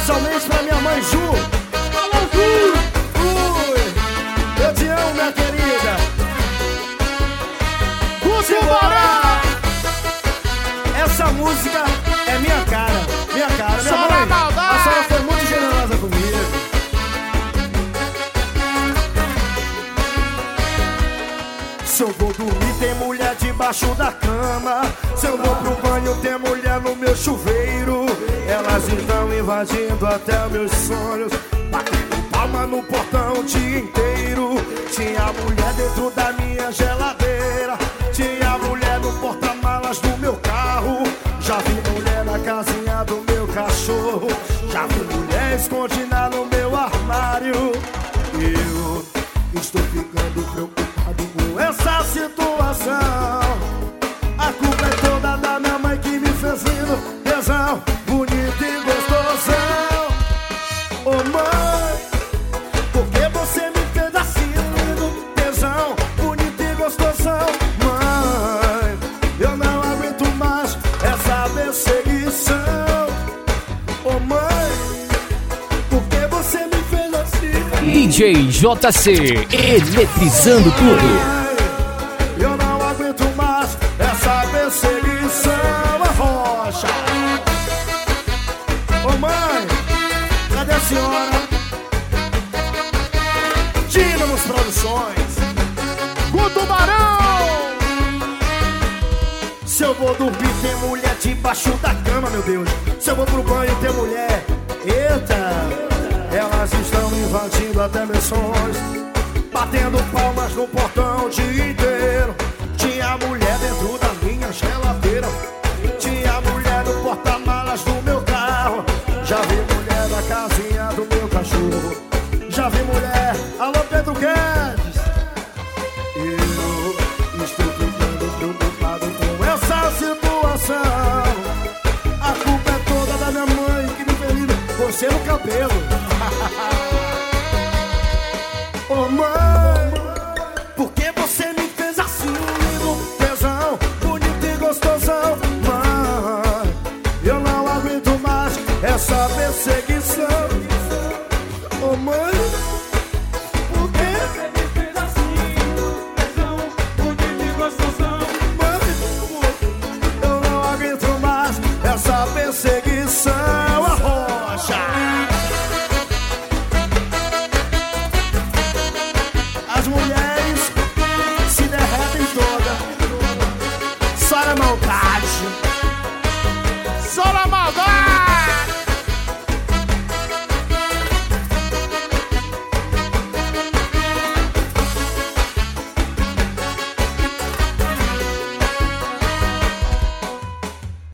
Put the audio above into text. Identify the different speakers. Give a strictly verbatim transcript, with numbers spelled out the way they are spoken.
Speaker 1: especialmente pra minha mãe Ju. Alô, Ju! Ui, eu te amo, minha querida. Simbora! Essa música é minha cara, minha cara, minha mãe. A senhora foi muito generosa comigo. Se eu vou dormir, tem mulher debaixo da cama. Se eu vou pro banho, tem mulher no meu chuveiro. Elas estão invadindo até meus sonhos, batendo palma no portão o dia inteiro. Tinha mulher dentro da minha geladeira, tinha mulher no porta-malas do meu carro. Já vi mulher na casinha do meu cachorro, já vi mulher escondida no meu armário. Eu estou ficando preocupado com essa situação. A culpa é toda da minha mãe que me fez lindo, tesão, bonito e gostosão. Ô oh, mãe, por que você me fez assim lindo, tesão, bonito e gostosão? Mãe, eu não aguento mais essa perseguição. Ô oh, mãe, por que você me fez assim?
Speaker 2: D J J C, eletrizando tudo.
Speaker 1: Eu não aguento mais essa perseguição. A rocha. Ô oh, mãe, cadê a senhora? Dínamos Produções. O Tubarão. Se eu vou dormir, tem mulher debaixo da cama, meu Deus. Se eu vou pro banho, tem mulher. Eita, elas estão invadindo até meus sonhos, batendo palmas no portão o dia inteiro.